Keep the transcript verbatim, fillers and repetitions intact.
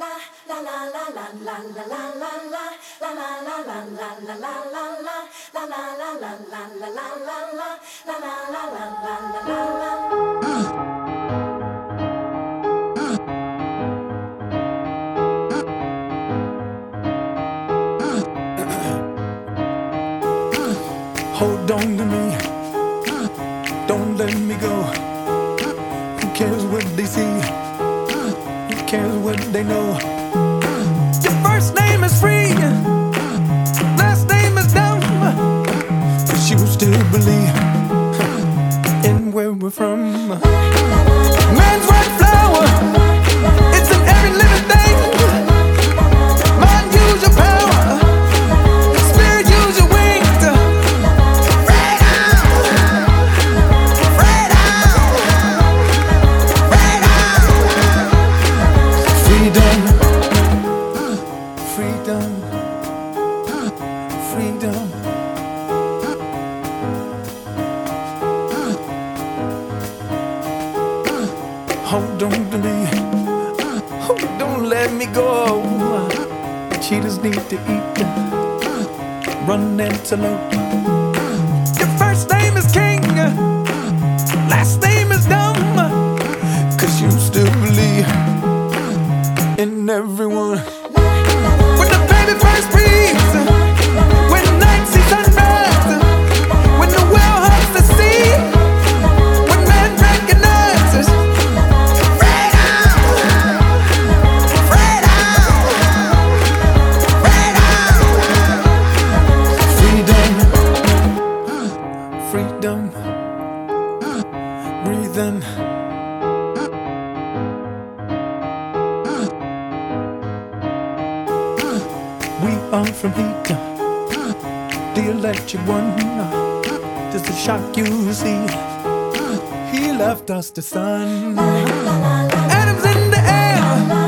Hold on to me, don't let me go. Who cares what they see? Who cares what they know? Your first name is free, last name is dumb, but you still believe in where we're from. Man's white flower, it's in every living thing. Mind, use your power, spirit, use your wings. Freedom, freedom, freedom. Hold on to me, don't let me go. Cheetahs need to eat, run antelope. Your first name is king, last name is dumb, 'cause you still believe in everyone. When the baby first breathes, when the night sees sunrise, when the whale hugs the sea, when man recognizes freedom, freedom, freedom, freedom, breathing. We are from heat, the electric one. Just the shock you see. He left us the sun. Atoms in the air,